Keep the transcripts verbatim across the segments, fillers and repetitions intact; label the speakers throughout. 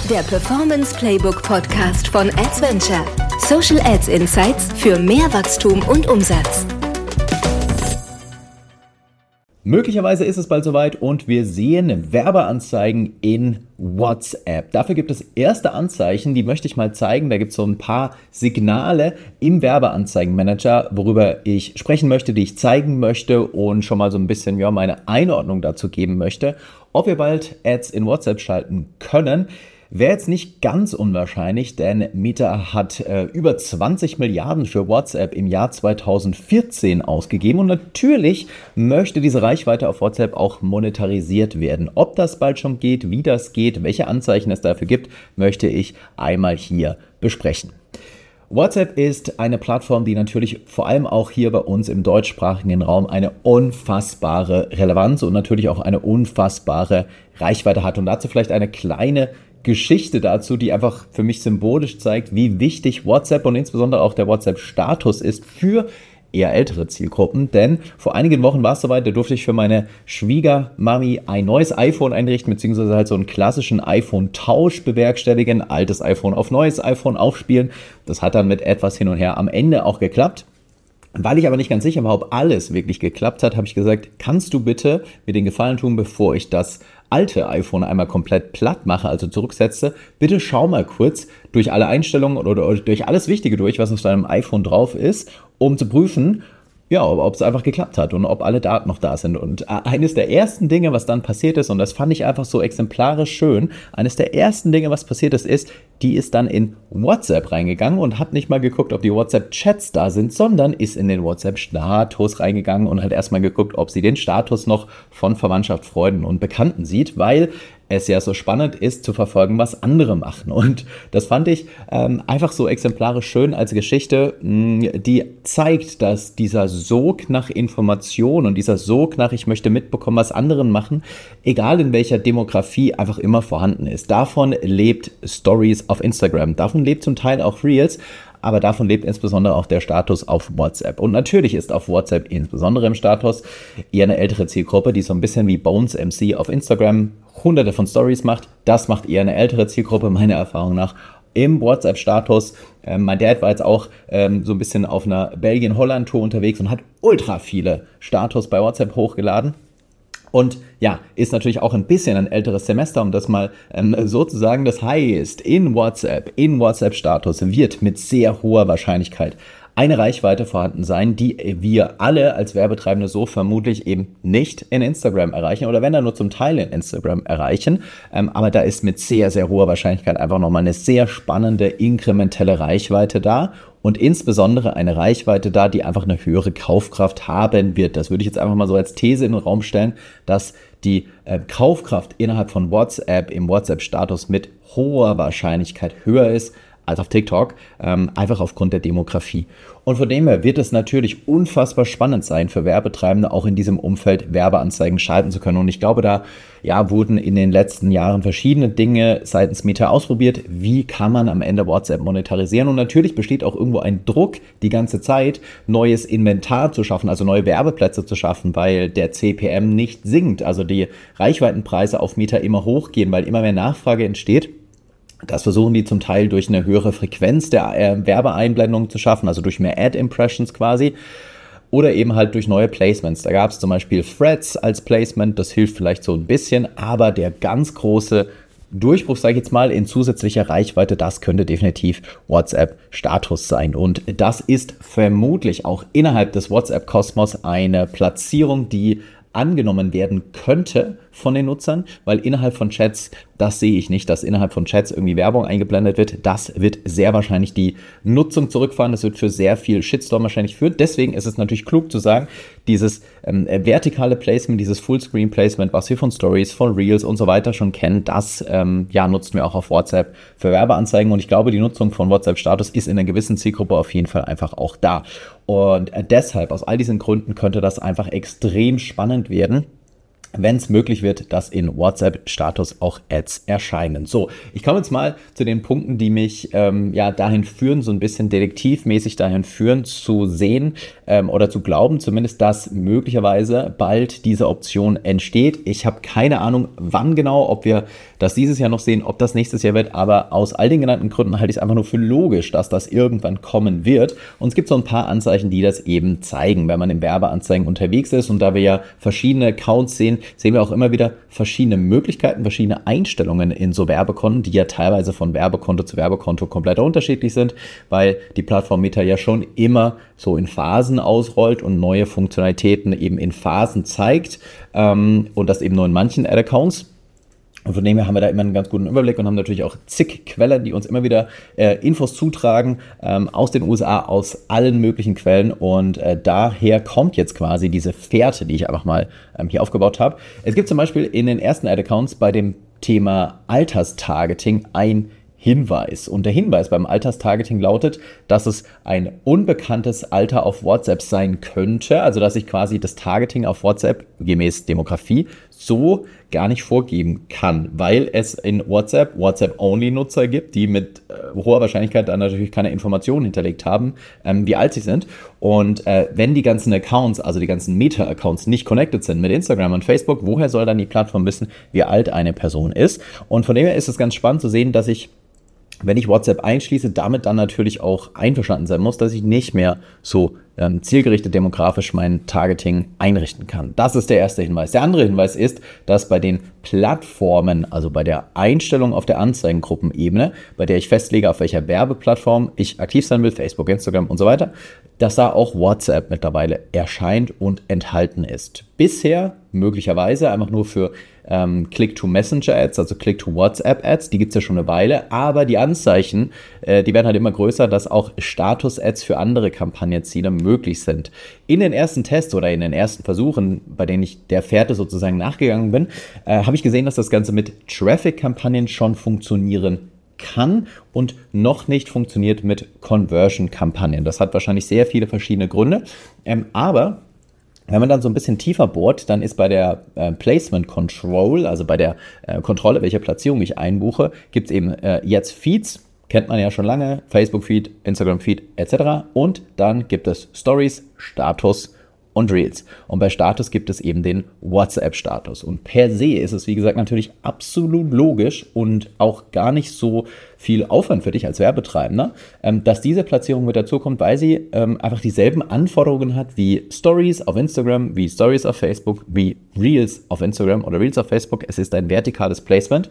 Speaker 1: der Performance Playbook Podcast von Adventure. Social Ads Insights für mehr Wachstum und Umsatz.
Speaker 2: Möglicherweise ist es bald soweit und wir sehen Werbeanzeigen in WhatsApp. Dafür gibt es erste Anzeichen, die möchte ich mal zeigen. Da gibt es so ein paar Signale im Werbeanzeigenmanager, worüber ich sprechen möchte, die ich zeigen möchte und schon mal so ein bisschen ja, meine Einordnung dazu geben möchte. Ob wir bald Ads in WhatsApp schalten können, wäre jetzt nicht ganz unwahrscheinlich, denn Meta hat äh, über zwanzig Milliarden für WhatsApp im Jahr zweitausendvierzehn ausgegeben und natürlich möchte diese Reichweite auf WhatsApp auch monetarisiert werden. Ob das bald schon geht, wie das geht, welche Anzeichen es dafür gibt, möchte ich einmal hier besprechen. WhatsApp ist eine Plattform, die natürlich vor allem auch hier bei uns im deutschsprachigen Raum eine unfassbare Relevanz und natürlich auch eine unfassbare Reichweite hat. Und dazu vielleicht eine kleine Geschichte dazu, die einfach für mich symbolisch zeigt, wie wichtig WhatsApp und insbesondere auch der WhatsApp-Status ist für eher ältere Zielgruppen, denn vor einigen Wochen war es soweit, da durfte ich für meine Schwiegermami ein neues iPhone einrichten, beziehungsweise halt so einen klassischen iPhone-Tausch bewerkstelligen, altes iPhone auf neues iPhone aufspielen. Das hat dann mit etwas hin und her am Ende auch geklappt. Weil ich aber nicht ganz sicher war, ob alles wirklich geklappt hat, habe ich gesagt, kannst du bitte mir den Gefallen tun, bevor ich das alte iPhone einmal komplett platt mache, also zurücksetze, bitte schau mal kurz durch alle Einstellungen oder durch alles Wichtige durch, was auf deinem iPhone drauf ist, um zu prüfen, ja, ob es einfach geklappt hat und ob alle Daten noch da sind. Und eines der ersten Dinge, was dann passiert ist, und das fand ich einfach so exemplarisch schön, eines der ersten Dinge, was passiert ist, ist, die ist dann in WhatsApp reingegangen und hat nicht mal geguckt, ob die WhatsApp-Chats da sind, sondern ist in den WhatsApp-Status reingegangen und hat erstmal geguckt, ob sie den Status noch von Verwandtschaft, Freunden und Bekannten sieht, weil es ja so spannend ist, zu verfolgen, was andere machen. Und das fand ich ähm, einfach so exemplarisch schön als Geschichte, mh, die zeigt, dass dieser Sog nach Information und dieser Sog nach, ich möchte mitbekommen, was andere machen, egal in welcher Demografie, einfach immer vorhanden ist. Davon lebt Stories auf Instagram, davon lebt zum Teil auch Reels, aber davon lebt insbesondere auch der Status auf WhatsApp. Und natürlich ist auf WhatsApp insbesondere im Status eher eine ältere Zielgruppe, die so ein bisschen wie Bones M C auf Instagram hunderte von Stories macht. Das macht eher eine ältere Zielgruppe, meiner Erfahrung nach, im WhatsApp-Status. Ähm, mein Dad war jetzt auch ähm, so ein bisschen auf einer Belgien-Holland-Tour unterwegs und hat ultra viele Status bei WhatsApp hochgeladen. Und ja, ist natürlich auch ein bisschen ein älteres Semester, um das mal ähm, so zu sagen. Das heißt, in WhatsApp, in WhatsApp-Status wird mit sehr hoher Wahrscheinlichkeit eine Reichweite vorhanden sein, die wir alle als Werbetreibende so vermutlich eben nicht in Instagram erreichen oder wenn dann nur zum Teil in Instagram erreichen. Ähm, aber da ist mit sehr, sehr hoher Wahrscheinlichkeit einfach nochmal eine sehr spannende inkrementelle Reichweite da. Und insbesondere eine Reichweite da, die einfach eine höhere Kaufkraft haben wird. Das würde ich jetzt einfach mal so als These in den Raum stellen, dass die äh, Kaufkraft innerhalb von WhatsApp im WhatsApp-Status mit hoher Wahrscheinlichkeit höher ist als auf TikTok, ähm, einfach aufgrund der Demografie. Und von dem her wird es natürlich unfassbar spannend sein für Werbetreibende, auch in diesem Umfeld Werbeanzeigen schalten zu können. Und ich glaube, da ja, wurden in den letzten Jahren verschiedene Dinge seitens Meta ausprobiert. Wie kann man am Ende WhatsApp monetarisieren? Und natürlich besteht auch irgendwo ein Druck, die ganze Zeit neues Inventar zu schaffen, also neue Werbeplätze zu schaffen, weil der C P M nicht sinkt, also die Reichweitenpreise auf Meta immer hochgehen, weil immer mehr Nachfrage entsteht. Das versuchen die zum Teil durch eine höhere Frequenz der äh, Werbeeinblendungen zu schaffen, also durch mehr Ad-Impressions quasi. Oder eben halt durch neue Placements. Da gab es zum Beispiel Threads als Placement, das hilft vielleicht so ein bisschen, aber der ganz große Durchbruch, sage ich jetzt mal, in zusätzlicher Reichweite, das könnte definitiv WhatsApp-Status sein. Und das ist vermutlich auch innerhalb des WhatsApp-Kosmos eine Platzierung, die angenommen werden könnte von den Nutzern, weil innerhalb von Chats, das sehe ich nicht, dass innerhalb von Chats irgendwie Werbung eingeblendet wird. Das wird sehr wahrscheinlich die Nutzung zurückfahren. Das wird für sehr viel Shitstorm wahrscheinlich führen. Deswegen ist es natürlich klug zu sagen, dieses ähm, vertikale Placement, dieses Fullscreen-Placement, was wir von Stories, von Reels und so weiter schon kennen, das ähm, ja, nutzen wir auch auf WhatsApp für Werbeanzeigen. Und ich glaube, die Nutzung von WhatsApp-Status ist in einer gewissen Zielgruppe auf jeden Fall einfach auch da. Und äh, deshalb, aus all diesen Gründen, könnte das einfach extrem spannend werden, wenn es möglich wird, dass in WhatsApp-Status auch Ads erscheinen. So, ich komme jetzt mal zu den Punkten, die mich ähm, ja dahin führen, so ein bisschen detektivmäßig dahin führen, zu sehen ähm, oder zu glauben zumindest, dass möglicherweise bald diese Option entsteht. Ich habe keine Ahnung, wann genau, ob wir das dieses Jahr noch sehen, ob das nächstes Jahr wird, aber aus all den genannten Gründen halte ich es einfach nur für logisch, dass das irgendwann kommen wird. Und es gibt so ein paar Anzeichen, die das eben zeigen, wenn man in Werbeanzeigen unterwegs ist, und da wir ja verschiedene Accounts sehen, sehen wir auch immer wieder verschiedene Möglichkeiten, verschiedene Einstellungen in so Werbekonten, die ja teilweise von Werbekonto zu Werbekonto komplett unterschiedlich sind, weil die Plattform Meta ja schon immer so in Phasen ausrollt und neue Funktionalitäten eben in Phasen zeigt, ähm, und das eben nur in manchen Ad-Accounts. Und von dem her haben wir da immer einen ganz guten Überblick und haben natürlich auch zig Quellen, die uns immer wieder äh, Infos zutragen, ähm, aus den U S A, aus allen möglichen Quellen. Und äh, daher kommt jetzt quasi diese Fährte, die ich einfach mal ähm, hier aufgebaut habe. Es gibt zum Beispiel in den ersten Ad-Accounts bei dem Thema Alterstargeting ein Hinweis. Und der Hinweis beim Alterstargeting lautet, dass es ein unbekanntes Alter auf WhatsApp sein könnte, also dass ich quasi das Targeting auf WhatsApp gemäß Demografie so gar nicht vorgeben kann, weil es in WhatsApp WhatsApp-Only-Nutzer gibt, die mit äh, hoher Wahrscheinlichkeit dann natürlich keine Informationen hinterlegt haben, ähm, wie alt sie sind. Und äh, wenn die ganzen Accounts, also die ganzen Meta-Accounts nicht connected sind mit Instagram und Facebook, woher soll dann die Plattform wissen, wie alt eine Person ist? Und von dem her ist es ganz spannend zu sehen, dass ich, wenn ich WhatsApp einschließe, damit dann natürlich auch einverstanden sein muss, dass ich nicht mehr so ähm, zielgerichtet demografisch mein Targeting einrichten kann. Das ist der erste Hinweis. Der andere Hinweis ist, dass bei den Plattformen, also bei der Einstellung auf der Anzeigengruppenebene, bei der ich festlege, auf welcher Werbeplattform ich aktiv sein will, Facebook, Instagram und so weiter, dass da auch WhatsApp mittlerweile erscheint und enthalten ist. Bisher möglicherweise einfach nur für ähm, Click-to-Messenger-Ads, also Click-to-WhatsApp-Ads, die gibt es ja schon eine Weile, aber die Anzeichen, äh, die werden halt immer größer, dass auch Status-Ads für andere Kampagnenziele möglich sind. In den ersten Tests oder in den ersten Versuchen, bei denen ich der Fährte sozusagen nachgegangen bin, äh, habe ich gesehen, dass das Ganze mit Traffic-Kampagnen schon funktionieren kann und noch nicht funktioniert mit Conversion-Kampagnen. Das hat wahrscheinlich sehr viele verschiedene Gründe, ähm, aber wenn man dann so ein bisschen tiefer bohrt, dann ist bei der äh, Placement Control, also bei der äh, Kontrolle, welche Platzierung ich einbuche, gibt es eben äh, jetzt Feeds, kennt man ja schon lange, Facebook-Feed, Instagram-Feed et cetera. Und dann gibt es Stories, Status und Reels. Und bei Status gibt es eben den WhatsApp-Status. Und per se ist es, wie gesagt, natürlich absolut logisch und auch gar nicht so viel Aufwand für dich als Werbetreibender, ähm, dass diese Platzierung mit dazukommt, weil sie ähm, einfach dieselben Anforderungen hat wie Stories auf Instagram, wie Stories auf Facebook, wie Reels auf Instagram oder Reels auf Facebook. Es ist ein vertikales Placement.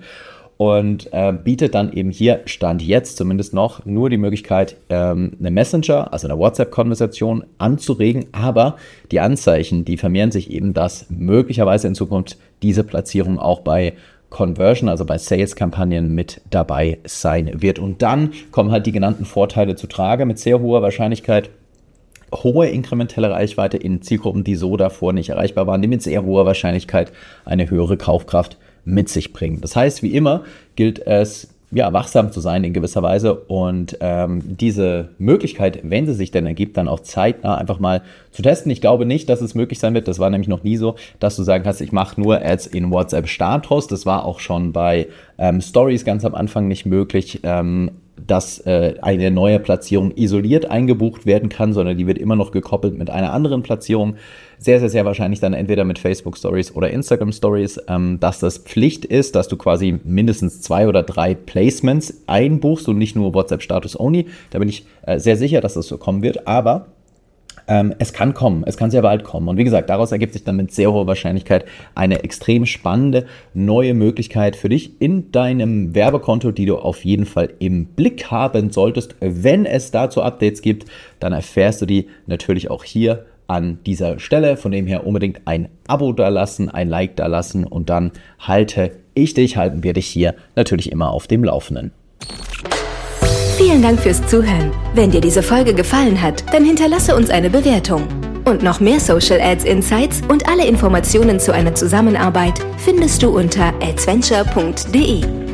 Speaker 2: Und äh, bietet dann eben hier, Stand jetzt zumindest noch, nur die Möglichkeit, ähm, eine Messenger, also eine WhatsApp-Konversation anzuregen, aber die Anzeichen, die vermehren sich eben, dass möglicherweise in Zukunft diese Platzierung auch bei Conversion, also bei Sales-Kampagnen mit dabei sein wird. Und dann kommen halt die genannten Vorteile zu Trage mit sehr hoher Wahrscheinlichkeit. Hohe inkrementelle Reichweite in Zielgruppen, die so davor nicht erreichbar waren, die mit sehr hoher Wahrscheinlichkeit eine höhere Kaufkraft mit sich bringen. Das heißt, wie immer gilt es, ja, wachsam zu sein in gewisser Weise und ähm, diese Möglichkeit, wenn sie sich denn ergibt, dann auch zeitnah einfach mal zu testen. Ich glaube nicht, dass es möglich sein wird, das war nämlich noch nie so, dass du sagen kannst, ich mache nur Ads in WhatsApp-Status. Das war auch schon bei ähm, Stories ganz am Anfang nicht möglich, ähm, dass äh, eine neue Platzierung isoliert eingebucht werden kann, sondern die wird immer noch gekoppelt mit einer anderen Platzierung. Sehr, sehr, sehr wahrscheinlich dann entweder mit Facebook Stories oder Instagram Stories, ähm, dass das Pflicht ist, dass du quasi mindestens zwei oder drei Placements einbuchst und nicht nur WhatsApp Status Only. Da bin ich äh, sehr sicher, dass das so kommen wird, aber Ähm, es kann kommen, es kann sehr bald kommen. Und wie gesagt, daraus ergibt sich dann mit sehr hoher Wahrscheinlichkeit eine extrem spannende neue Möglichkeit für dich in deinem Werbekonto, die du auf jeden Fall im Blick haben solltest. Wenn es dazu Updates gibt, dann erfährst du die natürlich auch hier an dieser Stelle. Von dem her unbedingt ein Abo da lassen, ein Like da lassen und dann halte ich dich, halten wir dich hier natürlich immer auf dem Laufenden.
Speaker 1: Vielen Dank fürs Zuhören. Wenn dir diese Folge gefallen hat, dann hinterlasse uns eine Bewertung. Und noch mehr Social Ads Insights und alle Informationen zu einer Zusammenarbeit findest du unter adventure punkt de.